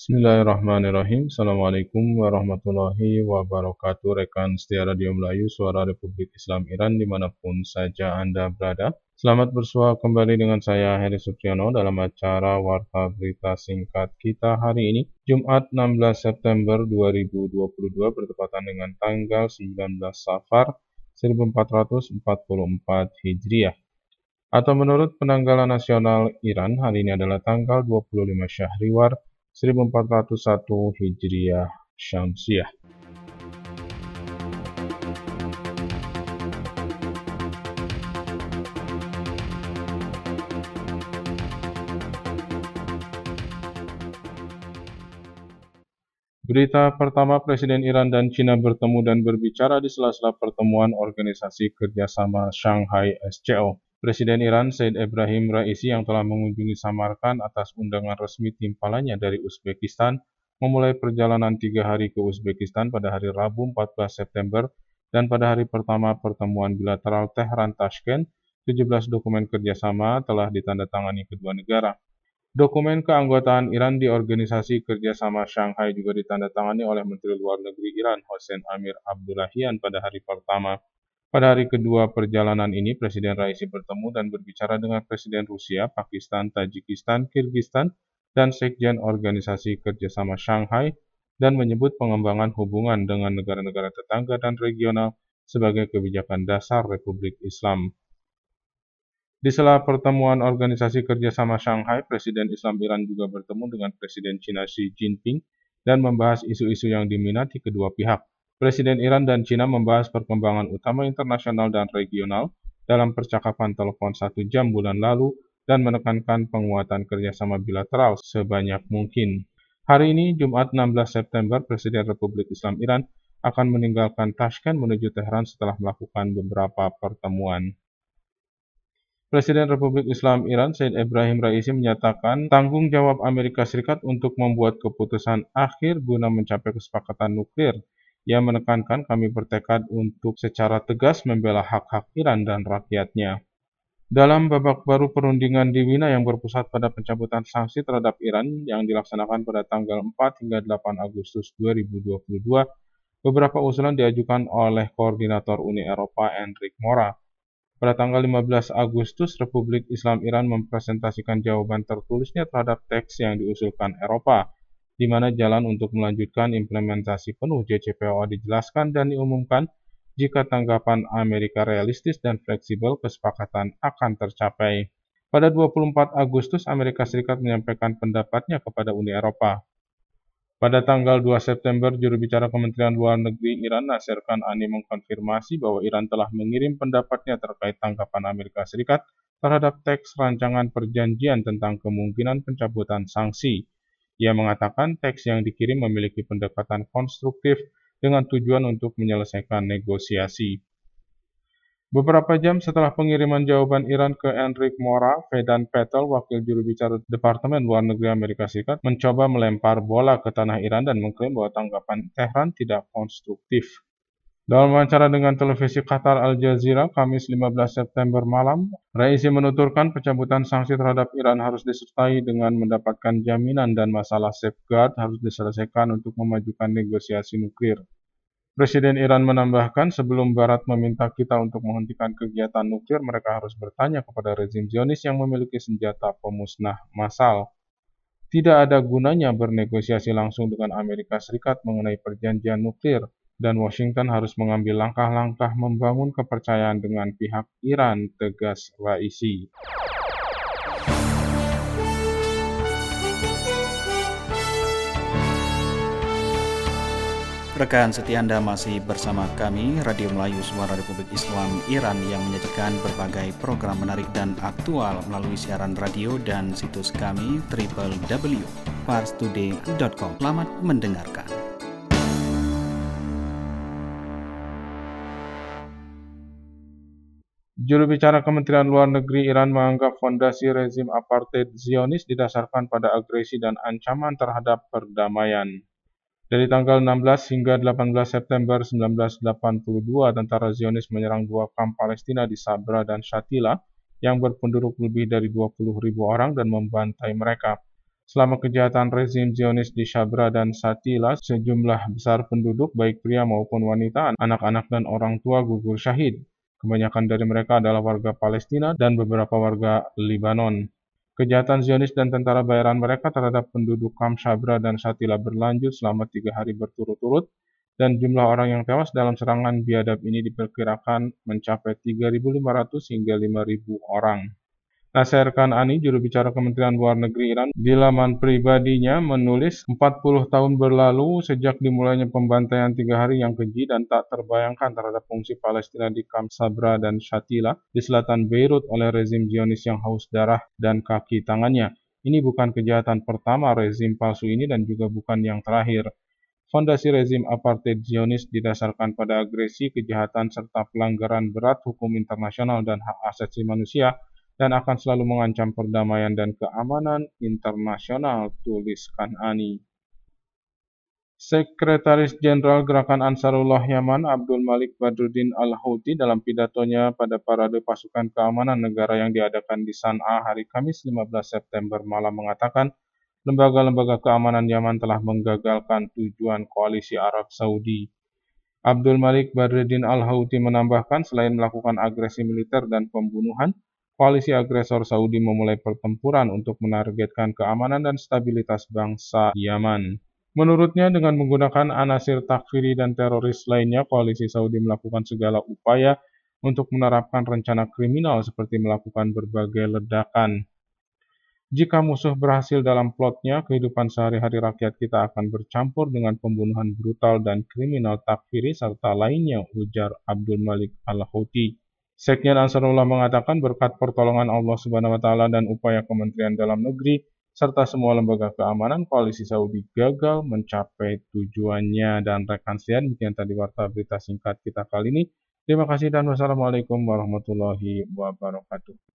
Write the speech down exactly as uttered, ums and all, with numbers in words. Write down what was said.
Bismillahirrahmanirrahim. Assalamualaikum warahmatullahi wabarakatuh. Rekan setia Radio Melayu, Suara Republik Islam Iran dimanapun saja Anda berada. Selamat bersua kembali dengan saya Heri Supriyono dalam acara Warta Berita Singkat kita hari ini, Jumat enam belas September dua ribu dua puluh dua, bertepatan dengan tanggal sembilan belas Safar seribu empat ratus empat puluh empat Hijriah. Atau menurut penanggalan nasional Iran, hari ini adalah tanggal dua puluh lima Syahriwar seribu empat ratus satu Hijriah Syamsiah. Berita pertama, Presiden Iran dan China bertemu dan berbicara di sela-sela pertemuan Organisasi Kerjasama Shanghai S C O. Presiden Iran Said Ebrahim Raisi yang telah mengunjungi Samarkand atas undangan resmi timpalannya dari Uzbekistan memulai perjalanan tiga hari ke Uzbekistan pada hari Rabu empat belas September dan pada hari pertama pertemuan bilateral Tehran-Tashkent, tujuh belas dokumen kerjasama telah ditandatangani kedua negara. Dokumen keanggotaan Iran di Organisasi Kerjasama Shanghai juga ditandatangani oleh Menteri Luar Negeri Iran Hossein Amir Abdullahian pada hari pertama. Pada hari kedua perjalanan ini, Presiden Raisi bertemu dan berbicara dengan Presiden Rusia, Pakistan, Tajikistan, Kirgistan, dan Sekjen Organisasi Kerjasama Shanghai, dan menyebut pengembangan hubungan dengan negara-negara tetangga dan regional sebagai kebijakan dasar Republik Islam. Di sela pertemuan Organisasi Kerjasama Shanghai, Presiden Islam Iran juga bertemu dengan Presiden China Xi Jinping dan membahas isu-isu yang diminati kedua pihak. Presiden Iran dan China membahas perkembangan utama internasional dan regional dalam percakapan telepon satu jam bulan lalu dan menekankan penguatan kerjasama bilateral sebanyak mungkin. Hari ini, Jumat enam belas September, Presiden Republik Islam Iran akan meninggalkan Tashkent menuju Tehran setelah melakukan beberapa pertemuan. Presiden Republik Islam Iran Said Ebrahim Raisi menyatakan tanggung jawab Amerika Serikat untuk membuat keputusan akhir guna mencapai kesepakatan nuklir. Ia menekankan kami bertekad untuk secara tegas membela hak-hak Iran dan rakyatnya. Dalam babak baru perundingan di Wina yang berpusat pada pencabutan sanksi terhadap Iran yang dilaksanakan pada tanggal empat hingga delapan Agustus dua ribu dua puluh dua, beberapa usulan diajukan oleh Koordinator Uni Eropa Enrique Mora. Pada tanggal lima belas Agustus, Republik Islam Iran mempresentasikan jawaban tertulisnya terhadap teks yang diusulkan Eropa, di mana jalan untuk melanjutkan implementasi penuh J C P O A dijelaskan dan diumumkan. Jika tanggapan Amerika realistis dan fleksibel, kesepakatan akan tercapai. Pada dua puluh empat Agustus, Amerika Serikat menyampaikan pendapatnya kepada Uni Eropa. Pada tanggal dua September, juru bicara Kementerian Luar Negeri Iran Nasser Kanani mengkonfirmasi bahwa Iran telah mengirim pendapatnya terkait tanggapan Amerika Serikat terhadap teks rancangan perjanjian tentang kemungkinan pencabutan sanksi. Ia mengatakan teks yang dikirim memiliki pendekatan konstruktif dengan tujuan untuk menyelesaikan negosiasi. Beberapa jam setelah pengiriman jawaban Iran ke Enrique Mora, Vedant Patel, wakil juru bicara Departemen Luar Negeri Amerika Serikat, mencoba melempar bola ke tanah Iran dan mengklaim bahwa tanggapan Tehran tidak konstruktif. Dalam wawancara dengan televisi Qatar Al Jazeera, Kamis lima belas September malam, Raisi menuturkan pencabutan sanksi terhadap Iran harus disertai dengan mendapatkan jaminan dan masalah safeguard harus diselesaikan untuk memajukan negosiasi nuklir. Presiden Iran menambahkan, sebelum Barat meminta kita untuk menghentikan kegiatan nuklir, mereka harus bertanya kepada rezim Zionis yang memiliki senjata pemusnah massal. Tidak ada gunanya bernegosiasi langsung dengan Amerika Serikat mengenai perjanjian nuklir, dan Washington harus mengambil langkah-langkah membangun kepercayaan dengan pihak Iran, tegas Raisi. Rekan setia Anda masih bersama kami, Radio Melayu Suara Republik Islam Iran yang menyajikan berbagai program menarik dan aktual melalui siaran radio dan situs kami w w w titik pars today titik com. Selamat mendengarkan. Juru bicara Kementerian Luar Negeri Iran menganggap fondasi rezim apartheid Zionis didasarkan pada agresi dan ancaman terhadap perdamaian. Dari tanggal enam belas hingga delapan belas September seribu sembilan ratus delapan puluh dua, tentara Zionis menyerang dua kamp Palestina di Sabra dan Shatila yang berpenduduk lebih dari dua puluh ribu orang dan membantai mereka. Selama kejahatan rezim Zionis di Sabra dan Shatila, sejumlah besar penduduk, baik pria maupun wanita, anak-anak dan orang tua gugur syahid. Kebanyakan dari mereka adalah warga Palestina dan beberapa warga Libanon. Kejahatan Zionis dan tentara bayaran mereka terhadap penduduk Kam Sabra dan Shatila berlanjut selama tiga hari berturut-turut, dan jumlah orang yang tewas dalam serangan biadab ini diperkirakan mencapai tiga ribu lima ratus hingga lima ribu orang. Nasser Kanani, juru bicara Kementerian Luar Negeri Iran, di laman pribadinya menulis, empat puluh tahun berlalu sejak dimulainya pembantaian tiga hari yang keji dan tak terbayangkan terhadap fungsi Palestina di Kam Sabra dan Shatila di selatan Beirut oleh rezim Zionis yang haus darah dan kaki tangannya. Ini bukan kejahatan pertama rezim palsu ini dan juga bukan yang terakhir. Fondasi rezim apartheid Zionis didasarkan pada agresi, kejahatan, serta pelanggaran berat hukum internasional dan hak asasi manusia, dan akan selalu mengancam perdamaian dan keamanan internasional, tulis Kanani. Sekretaris Jenderal Gerakan Ansarullah Yaman, Abdul Malik Badruddin Al-Houthi, dalam pidatonya pada Parade Pasukan Keamanan Negara yang diadakan di San'a hari Kamis lima belas September malam mengatakan, lembaga-lembaga keamanan Yaman telah menggagalkan tujuan koalisi Arab Saudi. Abdul Malik Badruddin Al-Houthi menambahkan, selain melakukan agresi militer dan pembunuhan, koalisi agresor Saudi memulai pertempuran untuk menargetkan keamanan dan stabilitas bangsa Yaman. Menurutnya, dengan menggunakan anasir takfiri dan teroris lainnya, koalisi Saudi melakukan segala upaya untuk menerapkan rencana kriminal seperti melakukan berbagai ledakan. Jika musuh berhasil dalam plotnya, kehidupan sehari-hari rakyat kita akan bercampur dengan pembunuhan brutal dan kriminal takfiri serta lainnya, ujar Abdul Malik Al-Houthi. Sekjen Ansarullah mengatakan, berkat pertolongan Allah Subhanahu wa Ta'ala dan upaya Kementerian Dalam Negeri serta semua lembaga keamanan, koalisi Saudi gagal mencapai tujuannya. Dan rekan sekalian, demikian tadi warta berita singkat kita kali ini. Terima kasih dan wassalamualaikum warahmatullahi wabarakatuh.